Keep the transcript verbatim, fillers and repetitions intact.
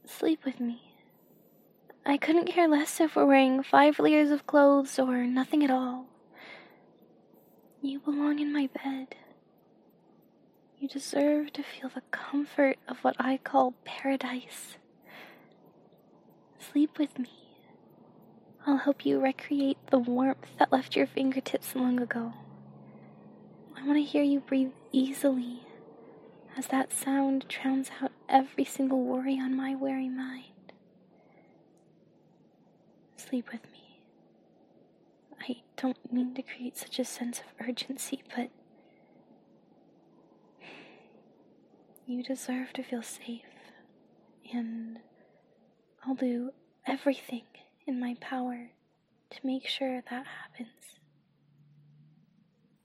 Sleep with me. I couldn't care less if we're wearing five layers of clothes or nothing at all. You belong in my bed. You deserve to feel the comfort of what I call paradise. Sleep with me. I'll help you recreate the warmth that left your fingertips long ago. I want to hear you breathe easily, as that sound drowns out every single worry on my weary mind. Sleep with me. I don't mean to create such a sense of urgency, but you deserve to feel safe, and I'll do everything in my power to make sure that happens.